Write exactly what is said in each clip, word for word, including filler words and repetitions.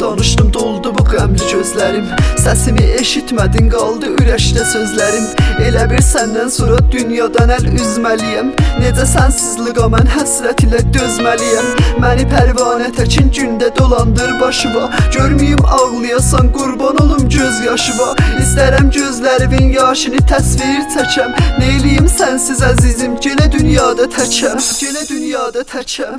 danışdım, doldu bu qəmli gözlərim. Səsimi eşitmədin, qaldı ürəkdə sözlərim. Elə bir səndən sonra dünyadan əl üzməliyəm. Necə sənsizliqa mən həsrət ilə dözməliyəm. Məni pərvanə təkin gündə dolandır başıma. Görməyim ağlayasan, qurban olum göz yaşıma. İstərəm gözlərimin yaşını təsvir çəkəm. Neyliyim sənsiz əzizim, gələ dünyada təkəm. Gələ dünyada təkəm.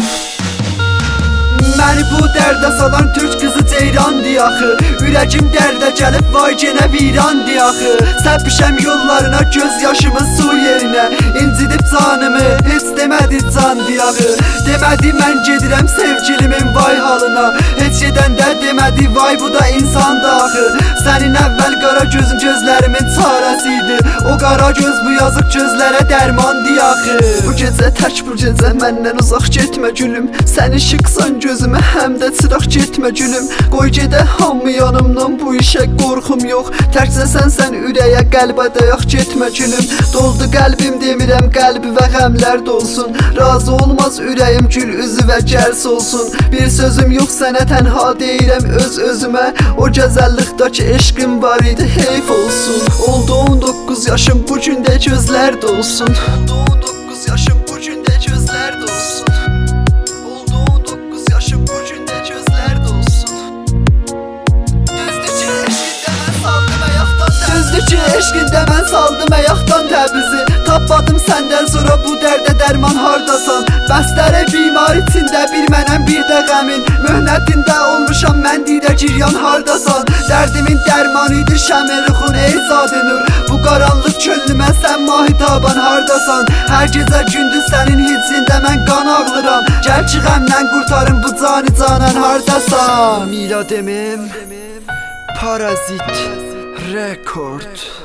Məni bu dərdə salan türk qızı ceyrandı axı. Ürəkim dərdə gəlib vay genə virandı axı. Səpişəm yollarına göz yaşımı su yerinə. İncidib canımı heç demədi candı axı. Demədi mən gedirəm sevgilimin vay halına. Heç gedəndə demədi vay bu da insandı axı. Sənin əvvəl qara gözün gözlərimin çarəsiydi. O qara göz bu yazıq gözlərə dərmandı axı. Bu gecə tək bu gecə məndən uzaq getmə gülüm. Sən işıqsan gözümə həm də çıraq getmə gülüm. Qoy gedə hamı yanımdan, bu işə qorxum yox. Tərkcə sən sən ürəyə qəlbə dayaq getmə gülüm. Doldu qəlbim demirəm qəlbi və qəmlər dolsun. Razı olmaz ürəyim gül üzü və gərs olsun. Bir sözüm yox sənə tənha deyirəm öz özümə. O gözəllikdəki eşqim var idi heyf olsun. Oldu on doqquz yaşım bu gündə gözlər dolsun. Oldu on doqquz yaşım bu gündə gözlər dolsun. Oldu on doqquz yaşım bu gündə gözlər dolsun. Düzdür ki eşqində mən saldım əyaqdan təbrizi. Düzdür ki eşqində mən saldım əyaqdan təbrizi. Tapmadım səndən sonra bu dərdə dərman hardasan. Bəstərə bimar içində bir mənəm bir də qəmin. Möhnətində olmuşam mən didə giryan hardasan. Dərdimin dərmanıdır şəmərixun ey zadə nur. Bu qaranlıq könlümə sən mahitaban hardasan. Hər gecə gündüz sənin hicrində mən qan ağlıram. Gəl ki qəmdən qurtarım bu canı canan hardasan. Milademim Parazit Rekord.